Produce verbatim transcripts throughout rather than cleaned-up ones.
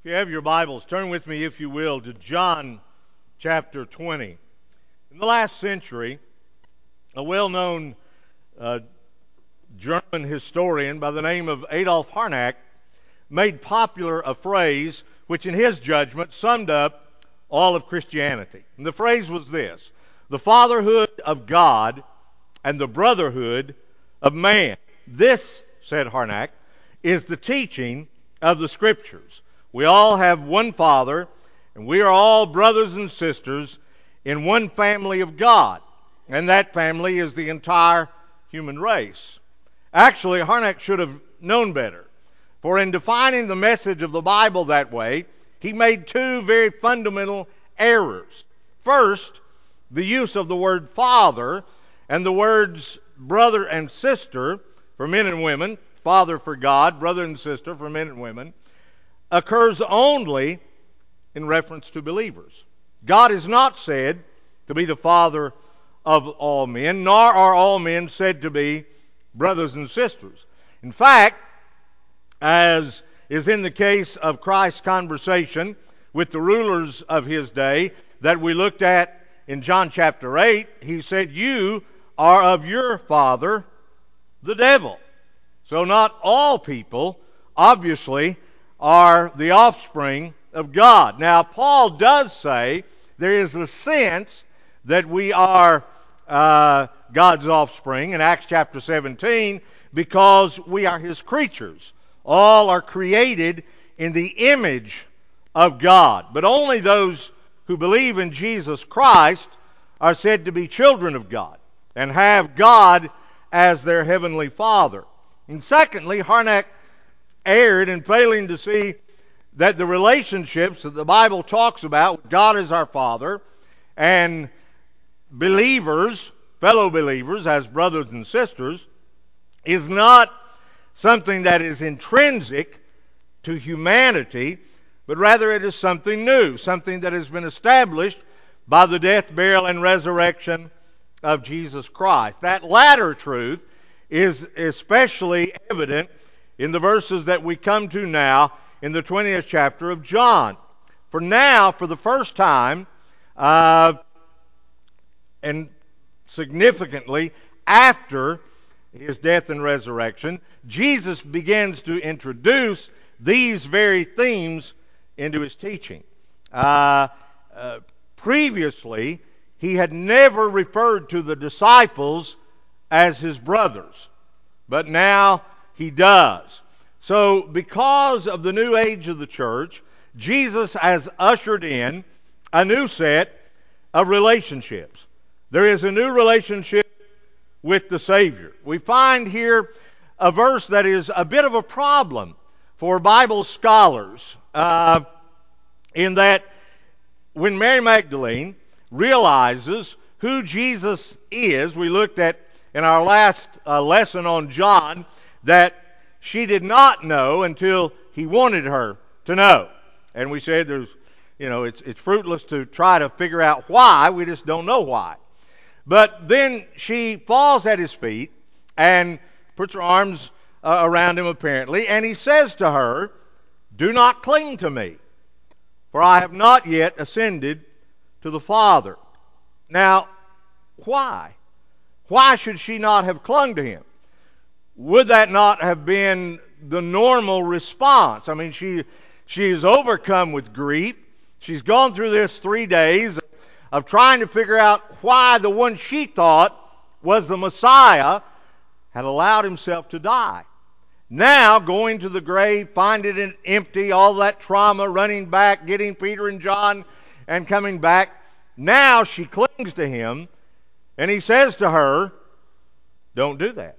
If you have your Bibles, turn with me, if you will, to John chapter twenty. In the last century, a well-known uh, German historian by the name of Adolf Harnack made popular a phrase which, in his judgment, summed up all of Christianity. And the phrase was this: the fatherhood of God and the brotherhood of man. This, said Harnack, is the teaching of the Scriptures. We all have one Father, and we are all brothers and sisters in one family of God, and that family is the entire human race. Actually, Harnack should have known better, for in defining the message of the Bible that way, he made two very fundamental errors. First, the use of the word father and the words brother and sister for men and women, father for God, brother and sister for men and women, occurs only in reference to believers. God is not said to be the father of all men, nor are all men said to be brothers and sisters. In fact, as is in the case of Christ's conversation with the rulers of his day that we looked at in John chapter eight, he said, "You are of your father, the devil." So not all people, obviously, are the offspring of God. Now, Paul does say there is a sense that we are uh, God's offspring in Acts chapter seventeen because we are His creatures. All are created in the image of God. But only those who believe in Jesus Christ are said to be children of God and have God as their heavenly Father. And secondly, Harnack erred in failing to see that the relationships that the Bible talks about, God as our Father, and believers, fellow believers as brothers and sisters, is not something that is intrinsic to humanity, but rather it is something new, something that has been established by the death, burial, and resurrection of Jesus Christ. That latter truth is especially evident in the verses that we come to now in the twentieth chapter of John. For now, for the first time, uh, and significantly after his death and resurrection, Jesus begins to introduce these very themes into his teaching. Uh, uh, previously, he had never referred to the disciples as his brothers, but now he does. So, because of the new age of the church, Jesus has ushered in a new set of relationships. There is a new relationship with the Savior. We find here a verse that is a bit of a problem for Bible scholars, uh, in that when Mary Magdalene realizes who Jesus is, we looked at in our last uh, lesson on John that she did not know until he wanted her to know. And we said there's, you know, it's it's fruitless to try to figure out why. We just don't know why. But then she falls at his feet and puts her arms uh, around him apparently, and he says to her, "Do not cling to me, for I have not yet ascended to the Father." Now, why? Why should she not have clung to him? Would that not have been the normal response? I mean, she she is overcome with grief. She's gone through this three days of trying to figure out why the one she thought was the Messiah had allowed himself to die. Now, going to the grave, finding it empty, all that trauma, running back, getting Peter and John, and coming back. Now she clings to him, and he says to her, "Don't do that."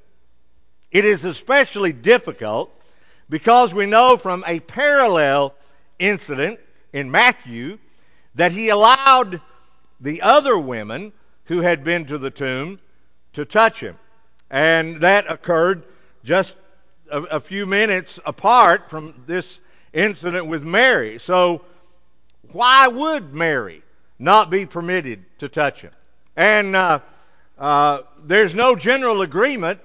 It is especially difficult because we know from a parallel incident in Matthew that he allowed the other women who had been to the tomb to touch him. And that occurred just a, a few minutes apart from this incident with Mary. So why would Mary not be permitted to touch him? And uh, uh, there's no general agreement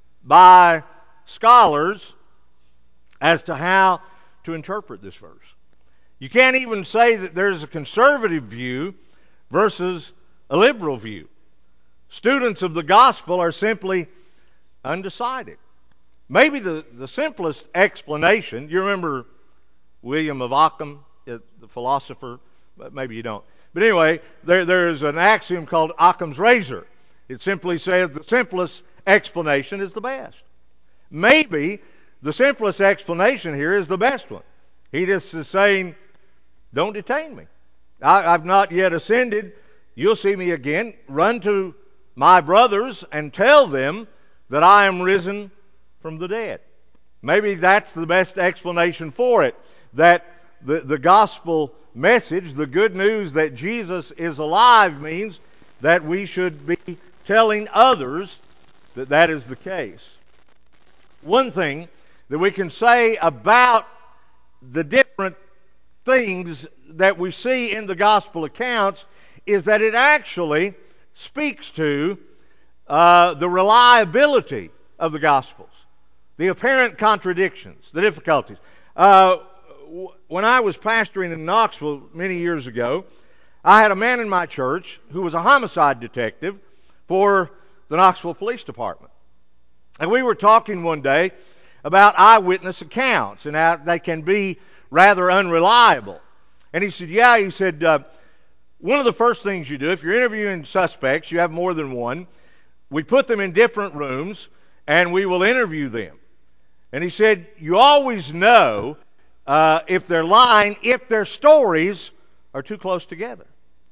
by scholars as to how to interpret this verse. You can't even say that there's a conservative view versus a liberal view. Students of the gospel are simply undecided. Maybe the, the simplest explanation, you remember William of Ockham, the philosopher? Maybe you don't. But anyway, there, there's an axiom called Occam's razor. It simply says the simplest explanation is the best. Maybe the simplest explanation here is the best one. He just is saying, don't detain me. I, I've not yet ascended. You'll see me again. Run to my brothers and tell them that I am risen from the dead. Maybe that's the best explanation for it, that the, the gospel message, the good news that Jesus is alive, means that we should be telling others that that is the case. One thing that we can say about the different things that we see in the gospel accounts is that it actually speaks to uh, the reliability of the gospels, the apparent contradictions, the difficulties. Uh, w- when I was pastoring in Knoxville many years ago, I had a man in my church who was a homicide detective for the Knoxville Police Department. And we were talking one day about eyewitness accounts and how they can be rather unreliable. And he said, yeah, he said, uh, one of the first things you do, if you're interviewing suspects, you have more than one, we put them in different rooms and we will interview them. And he said, you always know uh, if they're lying if their stories are too close together.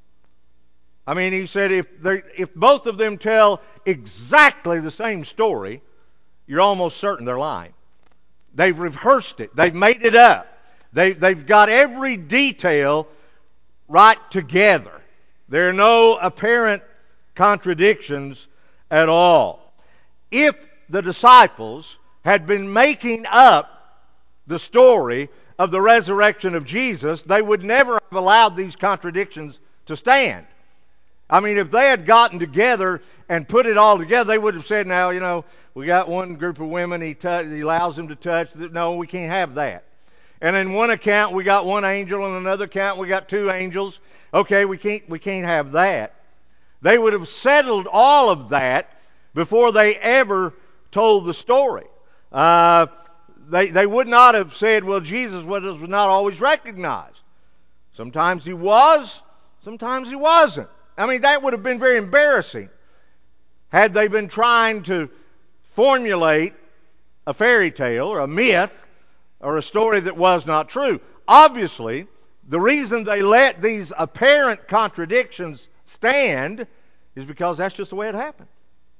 I mean, he said, if if both of them tell exactly the same story, you're almost certain they're lying. They've rehearsed it. They've made it up. They, they've got every detail right together. There are no apparent contradictions at all. If the disciples had been making up the story of the resurrection of Jesus, they would never have allowed these contradictions to stand. I mean, if they had gotten together and put it all together, they would have said, now, you know, we got one group of women, he, t- he allows them to touch. No, we can't have that. And in one account, we got one angel. In another account, we got two angels. Okay, we can't, we can't have that. They would have settled all of that before they ever told the story. Uh, they, they would not have said, well, Jesus was, was not always recognized. Sometimes he was, sometimes he wasn't. I mean, that would have been very embarrassing had they been trying to formulate a fairy tale or a myth or a story that was not true. Obviously, the reason they let these apparent contradictions stand is because that's just the way it happened.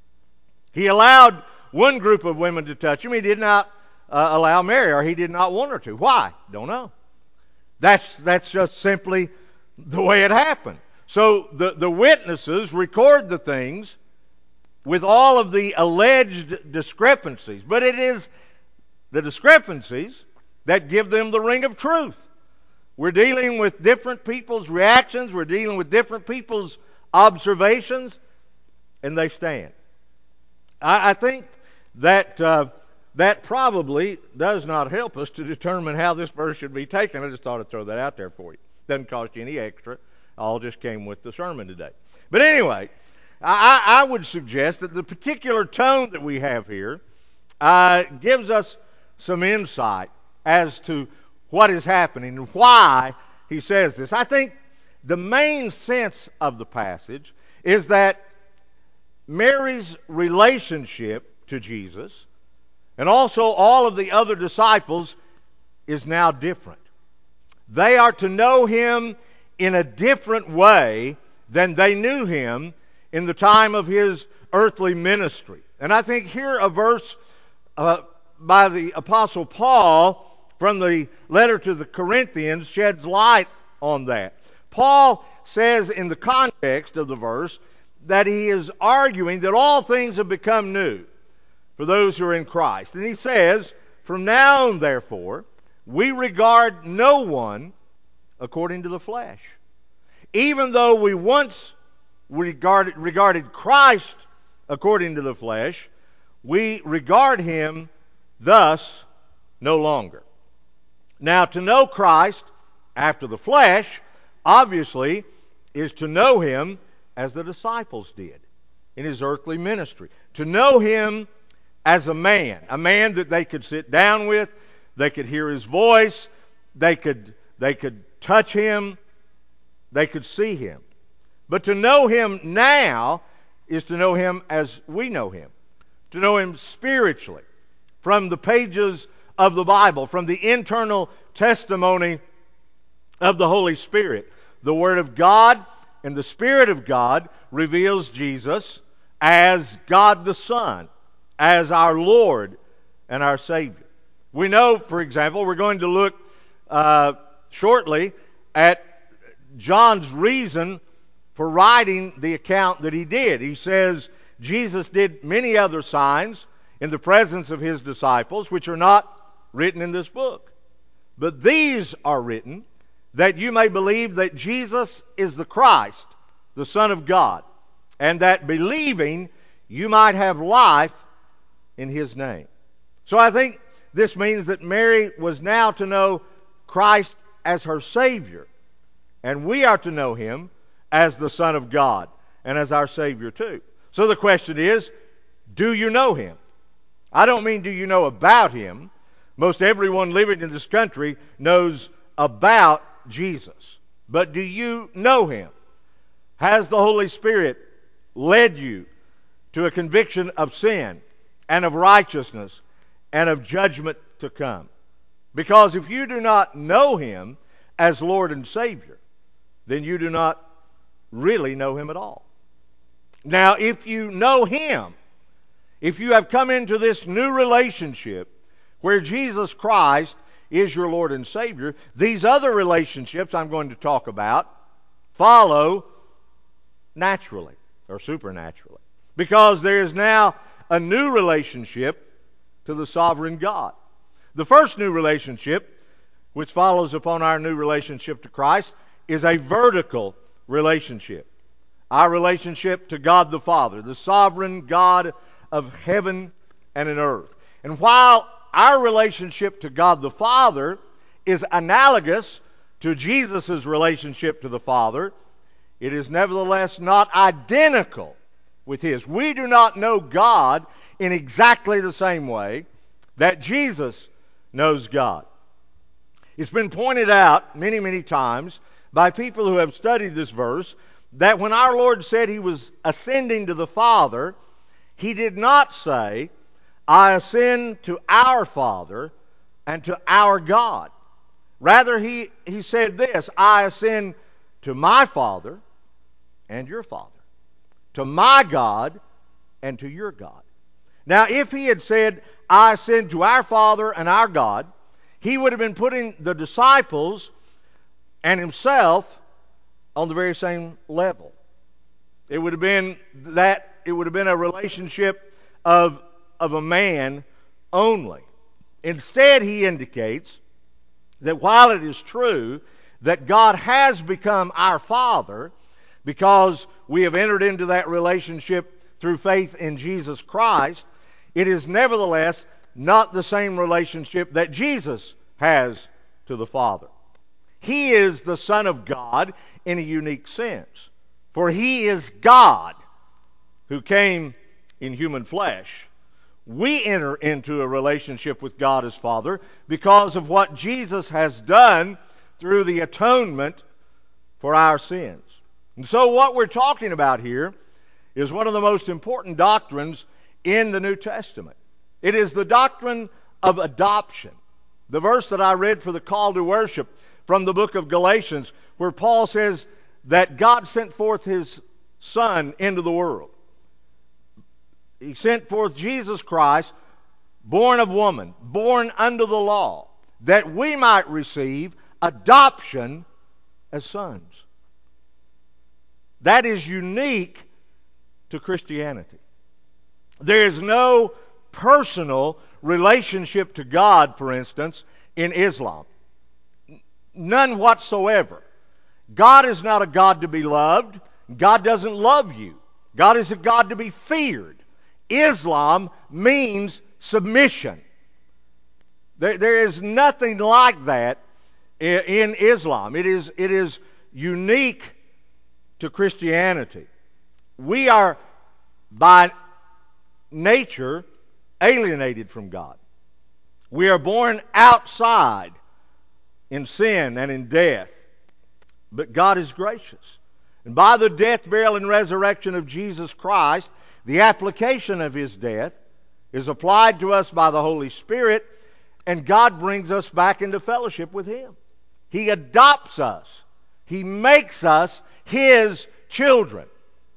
He allowed one group of women to touch him. He did not uh, allow Mary, or he did not want her to. Why? Don't know. That's, that's just simply the way it happened. So the, the witnesses record the things with all of the alleged discrepancies. But it is the discrepancies that give them the ring of truth. We're dealing with different people's reactions. We're dealing with different people's observations. And they stand. I, I think that uh, that probably does not help us to determine how this verse should be taken. I just thought I'd throw that out there for you. Doesn't cost you any extra. All just came with the sermon today. But anyway, I, I would suggest that the particular tone that we have here uh, gives us some insight as to what is happening and why he says this. I think the main sense of the passage is that Mary's relationship to Jesus and also all of the other disciples is now different. They are to know him in a different way than they knew him in the time of his earthly ministry. And I think here a verse uh, by the Apostle Paul from the letter to the Corinthians sheds light on that. Paul says in the context of the verse that he is arguing that all things have become new for those who are in Christ. And he says, from now on, therefore, we regard no one according to the flesh. Even though we once regarded, regarded Christ according to the flesh, we regard him thus no longer. Now, to know Christ after the flesh, obviously, is to know him as the disciples did in his earthly ministry. To know him as a man, a man that they could sit down with, they could hear his voice, they could, they could touch him, they could see him. But to know him now is to know him as we know him, to know him spiritually, from the pages of the Bible, from the internal testimony of the Holy Spirit. The Word of God and the Spirit of God reveals Jesus as God the Son, as our Lord and our Savior. We know, for example, we're going to look uh, shortly at John's reason for writing the account that he did. He says Jesus did many other signs in the presence of his disciples, which are not written in this book. But these are written that you may believe that Jesus is the Christ, the Son of God, and that believing you might have life in his name. So I think this means that Mary was now to know Christ as her Savior, and we are to know him as the Son of God and as our Savior too. So the question is, do you know him? I don't mean do you know about him. Most everyone living in this country knows about Jesus. But do you know him? Has the Holy Spirit led you to a conviction of sin and of righteousness and of judgment to come? Because if you do not know him as Lord and Savior, then you do not really know him at all. Now, if you know him, if you have come into this new relationship where Jesus Christ is your Lord and Savior, these other relationships I'm going to talk about follow naturally or supernaturally. Because there is now a new relationship to the sovereign God. The first new relationship, which follows upon our new relationship to Christ, is a vertical relationship. Our relationship to God the Father, the sovereign God of heaven and in earth. And while our relationship to God the Father is analogous to Jesus' relationship to the Father, it is nevertheless not identical with his. We do not know God in exactly the same way that Jesus knows God. It's been pointed out many, many times by people who have studied this verse that when our Lord said he was ascending to the Father, he did not say, I ascend to our Father and to our God. Rather, he, he said this, I ascend to my Father and your Father, to my God and to your God. Now, if he had said, I ascend to our Father and our God, he would have been putting the disciples and himself on the very same level. It would have been that it would have been a relationship of, of a man only. Instead, he indicates that while it is true that God has become our Father because we have entered into that relationship through faith in Jesus Christ, it is nevertheless not the same relationship that Jesus has to the Father. He is the Son of God in a unique sense, for he is God who came in human flesh. We enter into a relationship with God as Father because of what Jesus has done through the atonement for our sins. And so what we're talking about here is one of the most important doctrines in the New Testament. It is the doctrine of adoption. The verse that I read for the call to worship from the book of Galatians, where Paul says that God sent forth his Son into the world. He sent forth Jesus Christ, born of woman, born under the law, that we might receive adoption as sons. That is unique to Christianity. There is no personal relationship to God, for instance, in Islam. None whatsoever. God is not a God to be loved. God doesn't love you. God is a God to be feared. Islam means submission. There, there is nothing like that in, in Islam. It is, it is unique to Christianity. We are by nature alienated from God. We are born outside in sin and in death. But God is gracious. And by the death, burial, and resurrection of Jesus Christ, the application of His death is applied to us by the Holy Spirit, and God brings us back into fellowship with Him. He adopts us. He makes us His children.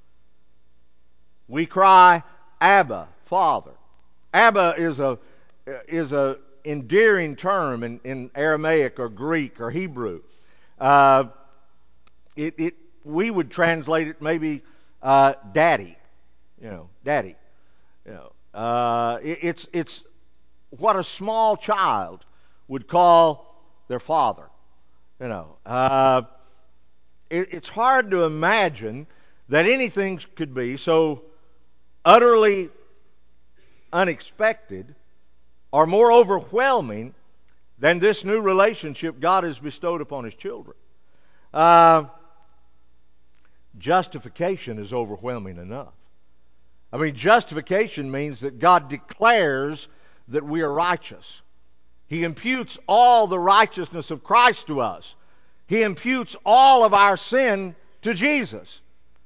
We cry, Abba, Father. Abba is a is a endearing term in, in Aramaic or Greek or Hebrew. Uh, it, it we would translate it maybe uh, daddy, you know, daddy. You know, uh, it, it's it's what a small child would call their father. You know, uh, it, it's hard to imagine that anything could be so utterly unexpected or more overwhelming than this new relationship God has bestowed upon His children. Uh, justification is overwhelming enough. I mean, justification means that God declares that we are righteous. He imputes all the righteousness of Christ to us. He imputes all of our sin to Jesus.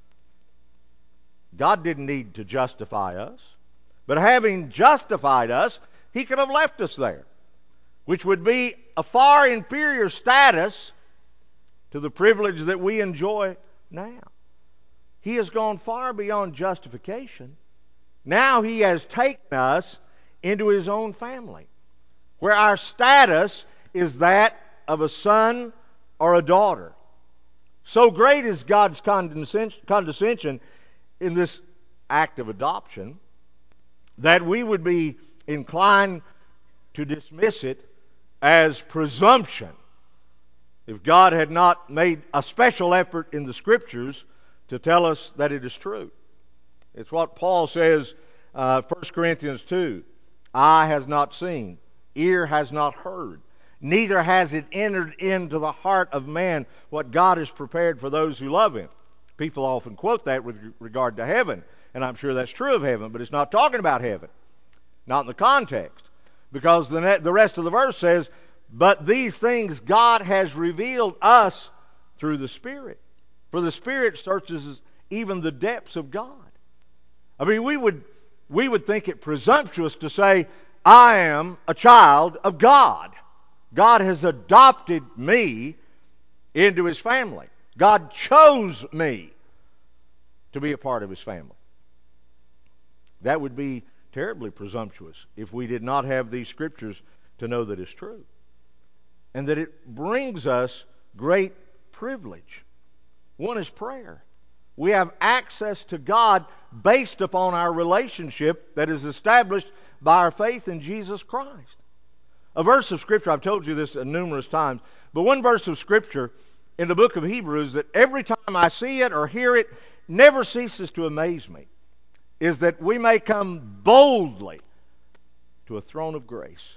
God didn't need to justify us, but having justified us, He could have left us there, which would be a far inferior status to the privilege that we enjoy now. He has gone far beyond justification. Now He has taken us into His own family, where our status is that of a son or a daughter. So great is God's condescension in this act of adoption that we would be inclined to dismiss it as presumption if God had not made a special effort in the Scriptures to tell us that it is true. It's what Paul says, uh, First Corinthians two, eye has not seen, ear has not heard, neither has it entered into the heart of man what God has prepared for those who love Him. People often quote that with regard to heaven, and I'm sure that's true of heaven, but it's not talking about heaven. Not in the context. Because the, net, the rest of the verse says, but these things God has revealed us through the Spirit. For the Spirit searches even the depths of God. I mean, we would, we would think it presumptuous to say, I am a child of God. God has adopted me into His family. God chose me to be a part of His family. That would be terribly presumptuous if we did not have these Scriptures to know that it's true. And that it brings us great privilege. One is prayer. We have access to God based upon our relationship that is established by our faith in Jesus Christ. A verse of Scripture, I've told you this numerous times, but one verse of Scripture in the book of Hebrews that every time I see it or hear it never ceases to amaze me is that we may come boldly to a throne of grace.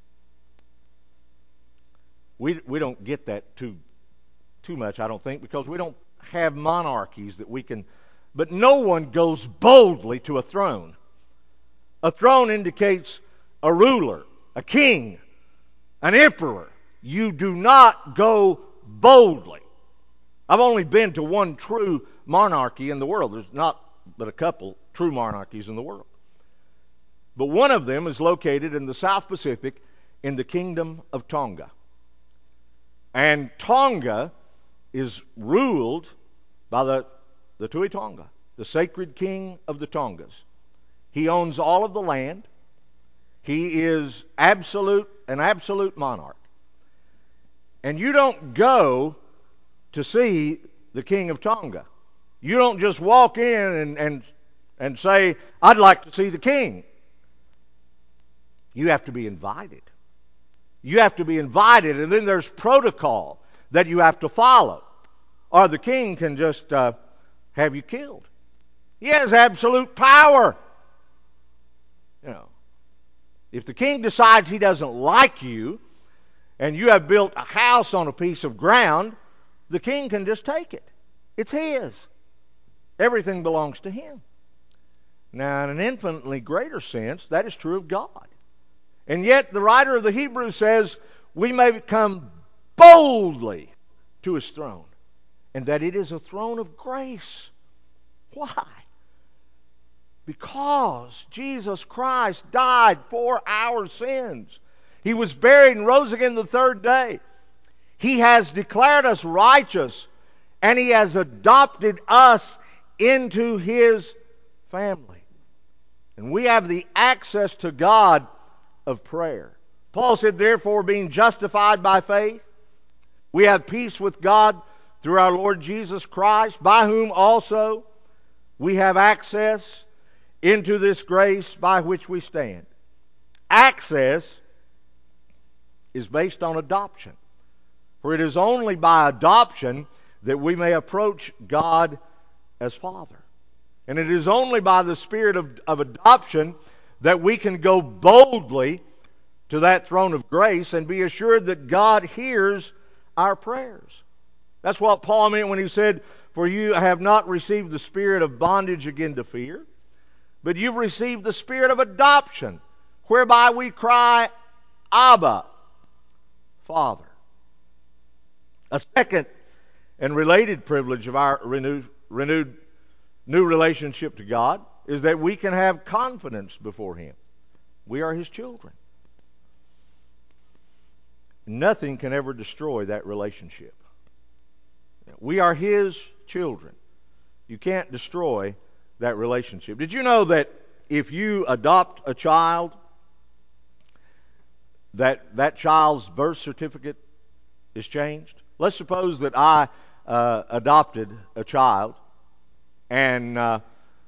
We, we don't get that too, too much, I don't think, because we don't have monarchies that we can... But no one goes boldly to a throne. A throne indicates a ruler, a king, an emperor. You do not go boldly. I've only been to one true monarchy in the world. There's not but a couple true monarchies in the world. But one of them is located in the South Pacific in the Kingdom of Tonga. And Tonga is ruled by the, the Tui Tonga, the sacred king of the Tongas. He owns all of the land. He is absolute, an absolute monarch. And you don't go to see the king of Tonga. You don't just walk in and, and, and say, I'd like to see the king. You have to be invited. You have to be invited, and then there's protocol that you have to follow. Or the king can just uh, have you killed. He has absolute power. You know, if the king decides he doesn't like you, and you have built a house on a piece of ground, the king can just take it. It's his. Everything belongs to him. Now, in an infinitely greater sense, that is true of God. And yet, the writer of the Hebrews says, we may come boldly to his throne, and that it is a throne of grace. Why? Because Jesus Christ died for our sins. He was buried and rose again the third day. He has declared us righteous, and he has adopted us into his family. And we have the access to God of prayer. Paul said, therefore, being justified by faith, we have peace with God through our Lord Jesus Christ, by whom also we have access into this grace by which we stand. Access is based on adoption. For it is only by adoption that we may approach God as Father. And it is only by the Spirit of, of adoption that we can go boldly to that throne of grace and be assured that God hears our prayers. That's what Paul meant when he said, for you have not received the spirit of bondage again to fear, but you've received the spirit of adoption, whereby we cry, Abba, Father. A second and related privilege of our renewed, renewed new relationship to God is that we can have confidence before him. We are his children. Nothing can ever destroy that relationship. We are his children. You can't destroy that relationship. Did you know that if you adopt a child, that that child's birth certificate is changed? Let's suppose that I uh, adopted a child, and uh,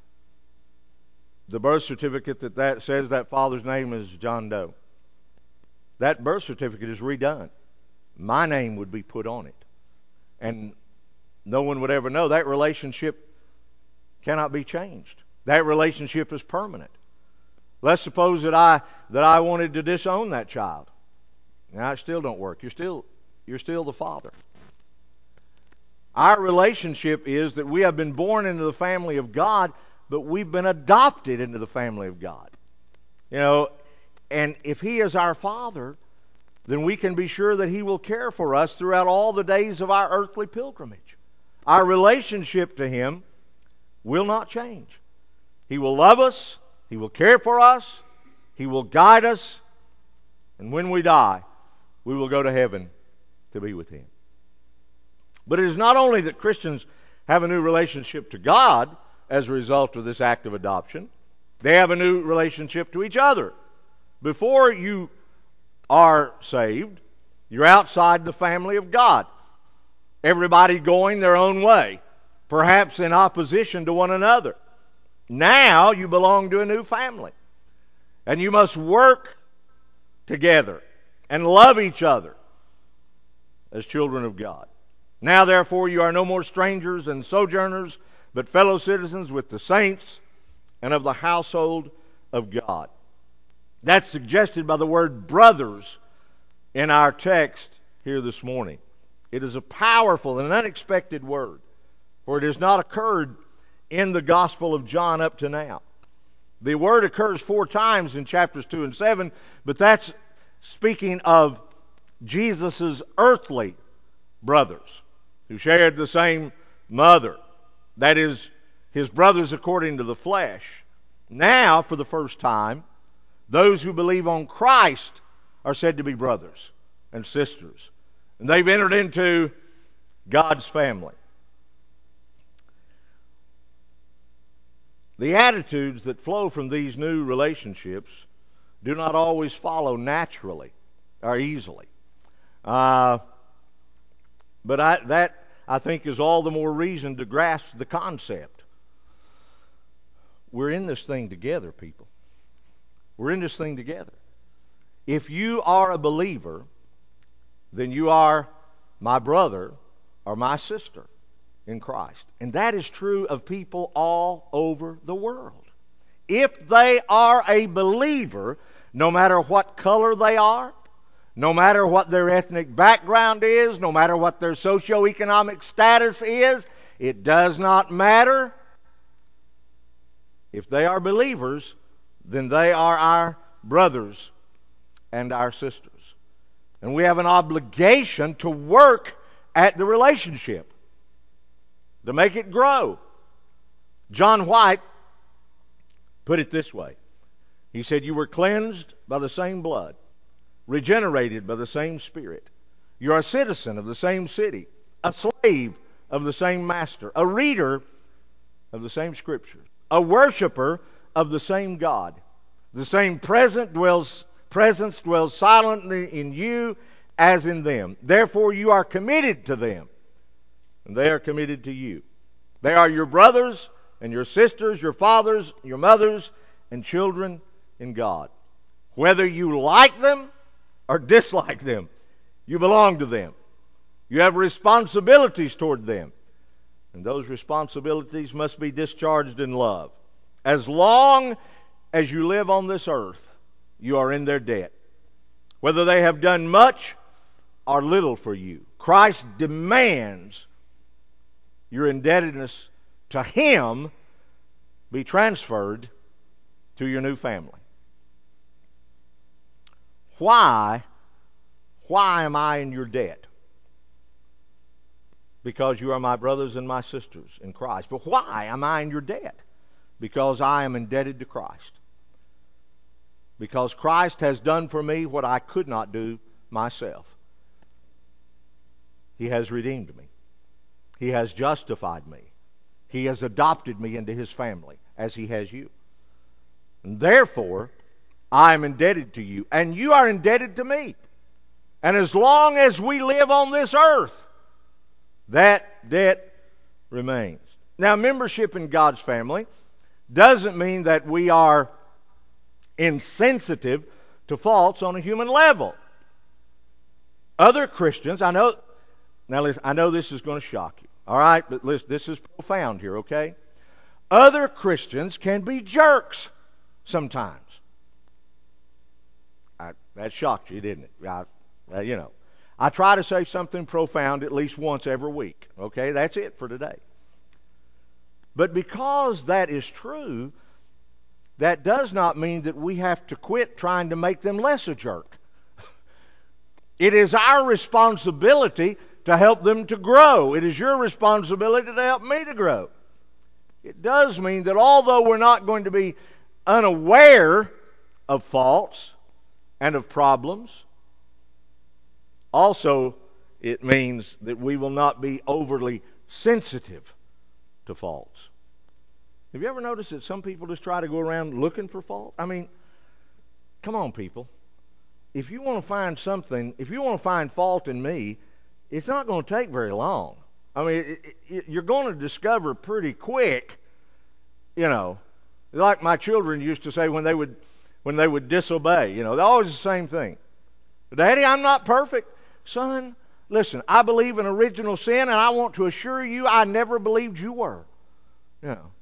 the birth certificate that, that says that father's name is John Doe. That birth certificate is redone. My name would be put on it. And no one would ever know. That relationship cannot be changed. That relationship is permanent. Let's suppose that I that I wanted to disown that child. Now, it still don't work. You're still you're still the father. Our relationship is that we have been born into the family of God, but we've been adopted into the family of God. You know, and if he is our Father, then we can be sure that he will care for us throughout all the days of our earthly pilgrimage. Our relationship to him will not change. He will love us, he will care for us, he will guide us, and when we die, we will go to heaven to be with him. But it is not only that Christians have a new relationship to God as a result of this act of adoption, they have a new relationship to each other. Before you are saved, you're outside the family of God. Everybody going their own way, perhaps in opposition to one another. Now you belong to a new family. And you must work together and love each other as children of God. Now therefore you are no more strangers and sojourners, but fellow citizens with the saints and of the household of God. That's suggested by the word brothers in our text here this morning. It is a powerful and unexpected word, for it has not occurred in the Gospel of John up to now. The word occurs four times in chapters two and seven, but that's speaking of Jesus' earthly brothers who shared the same mother. That is, his brothers according to the flesh. Now, for the first time, those who believe on Christ are said to be brothers and sisters. And they've entered into God's family. The attitudes that flow from these new relationships do not always follow naturally or easily. Uh, but I, that, I think, is all the more reason to grasp the concept. We're in this thing together, people. We're in this thing together. If you are a believer, then you are my brother or my sister in Christ. And that is true of people all over the world. If they are a believer, no matter what color they are, No matter what their ethnic background is, no matter what their socioeconomic status is, it does not matter. If they are believers, then they are our brothers and our sisters. And we have an obligation to work at the relationship, to make it grow. John White put it this way. He said, "You were cleansed by the same blood, regenerated by the same Spirit. You are a citizen of the same city, a slave of the same master, a reader of the same Scriptures, a worshiper of the same God. The same present dwells, presence dwells silently in you as in them. Therefore you are committed to them, and they are committed to you. They are your brothers and your sisters, your fathers, your mothers, and children in God. Whether you like them or dislike them, you belong to them. You have responsibilities toward them, and those responsibilities must be discharged in love. As long as you live on this earth, you are in their debt, whether they have done much or little for you. Christ demands your indebtedness to Him be transferred to your new family." Why, why am I in your debt? Because you are my brothers and my sisters in Christ. But why am I in your debt? Because I am indebted to Christ. Because Christ has done for me what I could not do myself. He has redeemed me. He has justified me. He has adopted me into His family, as He has you. And therefore, I am indebted to you, and you are indebted to me. And as long as we live on this earth, that debt remains. Now, membership in God's family doesn't mean that we are insensitive to faults on a human level. Other Christians, I know, now listen, I know this is going to shock you, all right? But listen, this is profound here, okay? Other Christians can be jerks sometimes. I, that shocked you, didn't it? I, uh, you know, I try to say something profound at least once every week, okay? That's it for today. But because that is true, that does not mean that we have to quit trying to make them less a jerk. It is our responsibility to help them to grow. It is your responsibility to help me to grow. It does mean that although we're not going to be unaware of faults and of problems, also it means that we will not be overly sensitive to faults. Have you ever noticed that some people just try to go around looking for fault? I mean, come on, people. If you want to find something, if you want to find fault in me, it's not going to take very long. I mean, it, it, you're going to discover pretty quick, you know, like my children used to say when they would when they would disobey, you know, they're always the same thing. Daddy, I'm not perfect. Son, listen, I believe in original sin, and I want to assure you I never believed you were. You know.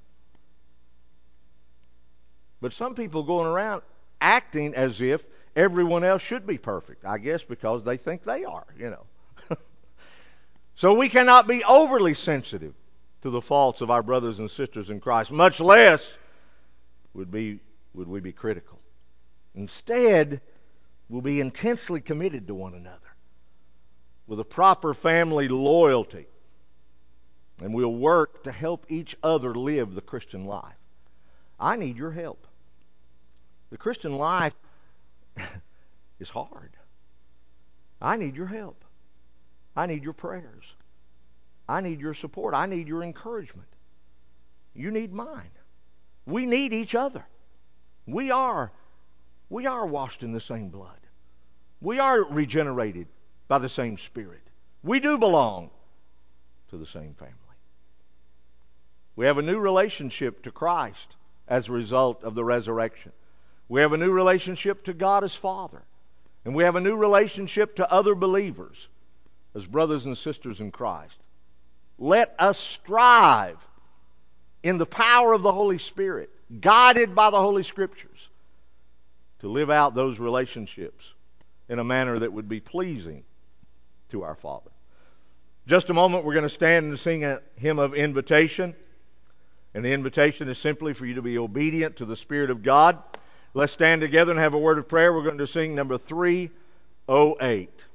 But some people going around acting as if everyone else should be perfect, I guess because they think they are, you know. So we cannot be overly sensitive to the faults of our brothers and sisters in Christ, much less would be would we be critical. Instead, we'll be intensely committed to one another with a proper family loyalty, and we'll work to help each other live the Christian life. I need your help. The Christian life is hard. I need your help. I need your prayers. I need your support. I need your encouragement. You need mine. We need each other. We are, we are washed in the same blood. We are regenerated by the same Spirit. We do belong to the same family. We have a new relationship to Christ as a result of the resurrection. We have a new relationship to God as Father. And we have a new relationship to other believers as brothers and sisters in Christ. Let us strive in the power of the Holy Spirit, guided by the Holy Scriptures, to live out those relationships in a manner that would be pleasing to our Father. Just a moment, we're going to stand and sing a hymn of invitation. And the invitation is simply for you to be obedient to the Spirit of God. Let's stand together and have a word of prayer. We're going to sing number three oh eight.